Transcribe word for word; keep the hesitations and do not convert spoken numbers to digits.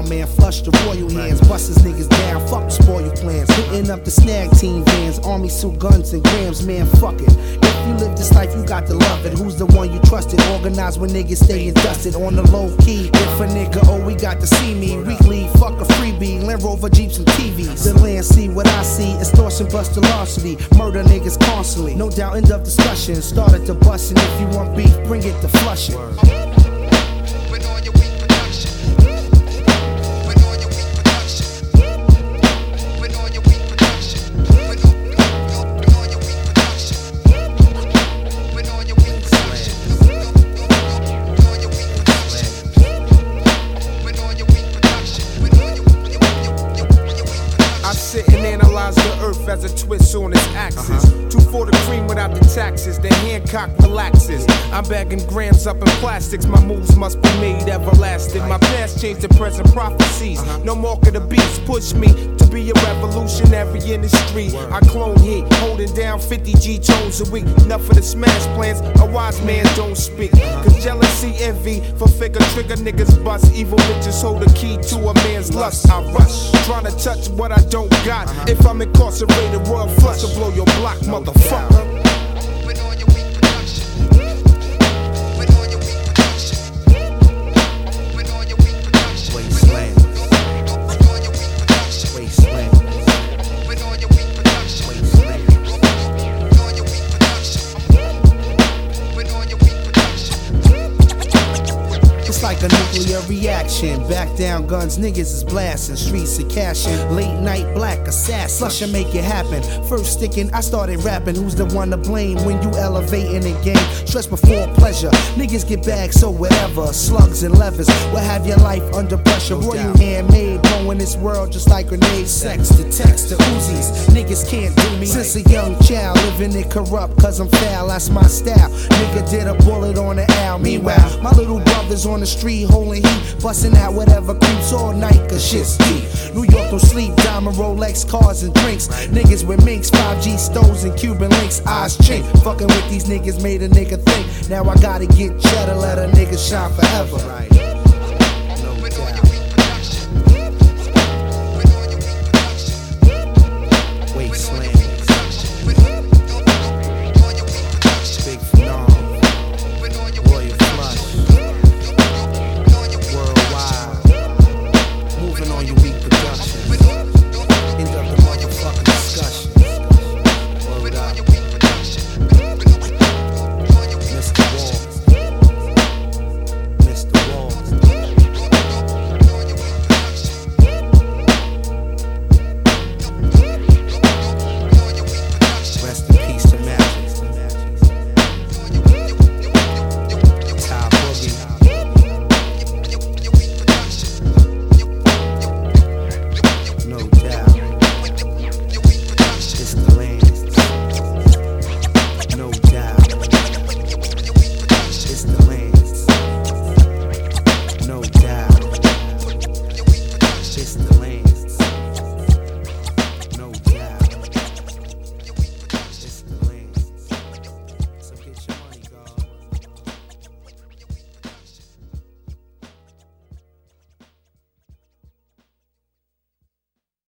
around, man. Flush the royal hands, bust his niggas down, fuck the spoil plans. Hitting up the snag team vans, army suit guns and grams, man, fuck it. If you live this life, you got to love it. Who's the one you trusted? Organized when niggas staying dusted on the low key. If a nigga, oh, we got to see me. Weekly, fuck a freebie, Land Rover, Jeeps, and T Vs. The land see what I see, extortion, bust the larceny. Murder niggas constantly, no doubt, end of discussion. Started to bustin', if you want beef, bring it to Flushing. As a twist on its axis. Uh-huh. Two for the cream without the taxes. The Hancock relaxes. I'm bagging grams up in plastics. My moves must be made everlasting. My past changed the present prophecies. Uh-huh. No mark of the beast. Push me to be a revolutionary in the street. Word. I clone heat, holding down fifty G tones a week. Enough for the smash plans. A wise man don't speak. Cause jealousy, envy, for figure trigger niggas bust. Evil bitches hold the key to a man's lust. I rush, trying to touch what I don't got. Uh-huh. If I'm incarcerated, royal flush will blow your block, motherfucker. Like a nuclear reaction, back down guns, niggas is blasting, streets are cashing, late night black assassin, flush and make it happen. First sticking, I started rapping, who's the one to blame when you elevating the game? Stress before pleasure, niggas get back, so whatever, slugs and levers, will have your life under pressure. Royal handmade, blowing this world just like grenades, sex to text to Uzis, niggas can't do me. Since a young child, living it corrupt, cause I'm foul, that's my style. Nigga did a bullet on the owl, meanwhile, my little brother's on the street holding heat, busting out whatever creeps all night, cause shit's deep. New York don't sleep, diamond Rolex, cars and drinks. Niggas with minks, five G stoves and Cuban links, eyes chink. Fucking with these niggas made a nigga think. Now I gotta get cheddar, let a nigga shine forever.